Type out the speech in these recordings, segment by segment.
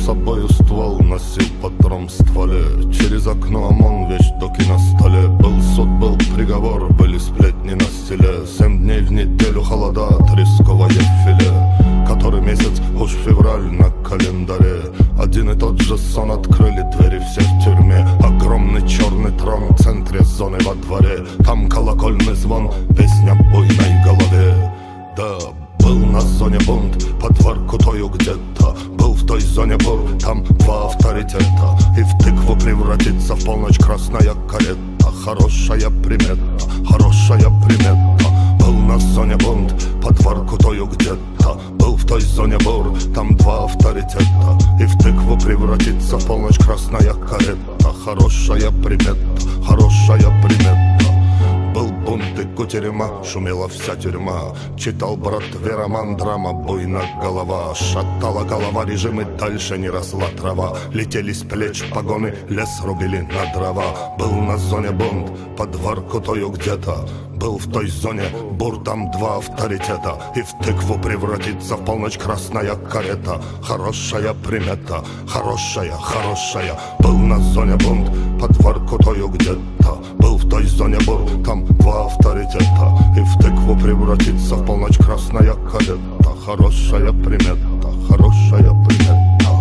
с собою ствол, носил патрон в стволе. Через окно ОМОН, вещдоки на столе. Был суд, был приговор, были сплетни на стиле. 7 дней в неделю холода, тресковое филе. Который месяц, уж февраль на календаре. Один и тот же сон, открыли двери, все в тюрьме. Огромный черный трон в центре зоны во дворе. Там колокольный звон, песня буйной голове. Да, был на зоне бунт, под Воркутою где-то. Был в той зоне бур, там 2 авторитета. И в тыкву превратится в полночь красная карета. Хорошая примета, хорошая примета. Был на зоне бунт, под Воркутою где-то. Был в той зоне бур, там 2 авторитета. И в тыкву превратится в полночь красная карета. Хорошая примета, хорошая примета. Был бунт и кутерьма, шумела вся тюрьма. Читал брат роман, драма, буйна голова. Шатала голова режим, и дальше не росла трава. Летели с плеч погоны, лес рубили на дрова. Был на зоне бунт, под Воркутою где-то. Был в той зоне бур, там 2 авторитета. И в тыкву превратится в полночь красная карета. Хорошая примета, хорошая, хорошая. Был на зоне бунт, под Воркутою где-то. Был в той зоне бур, там 2 авторитета. И в тыкву превратится в полночь красная карета. Хорошая примета, хорошая примета.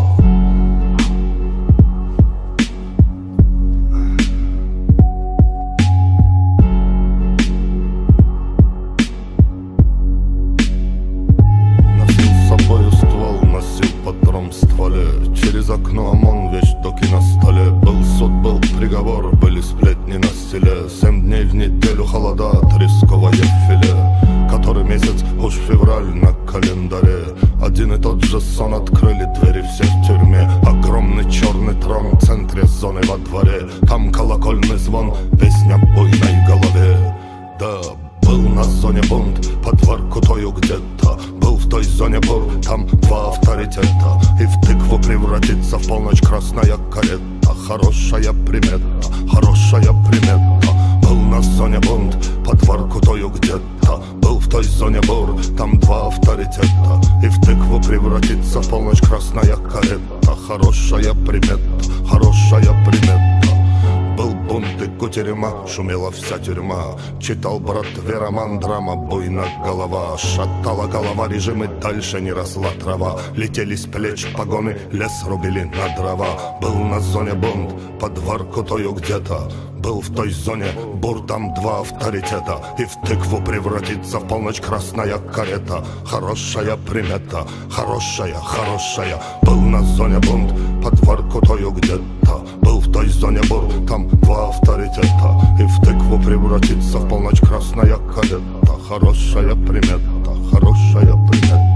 Через окно ОМОН, вещдоки на столе. Был суд, был приговор, были сплетни на стиле. 7 дней в неделю холода, тресковое филе. Который месяц, уж февраль на календаре. Один и тот же сон, открыли двери, все в тюрьме. Огромный черный трон в центре зоны во дворе. Там колокольный звон, песня буйной голове. Да, был на зоне бунт, под Воркутою где-то. Был в той зоне бур, там 2 авторитета. И в тыкву превратится в полночь красная карета. Хорошая примета, хорошая примета. Был на зоне бунт, под Воркутою где-то. Был в той зоне бур, там 2 авторитета. И в тыкву превратится в полночь красная карета. Хорошая примета, хорошая примета. Был бунт и кутерьма, шумела вся тюрьма. Читал брат роман, драма, буйна голова. Шатала голова режим, и дальше не росла трава. Летели с плеч погоны, лес рубили на дрова. Был на зоне бунт, под Воркутою где-то. Был в той зоне бур, там 2 авторитета. И в тыкву превратится в полночь красная карета. Хорошая примета, хорошая, хорошая. Был на зоне бунт, под Воркутою где-то. Был в той зоне бур, там 2 авторитета. И в тыкву превратится в полночь красная карета. Хорошая примета, хорошая примета.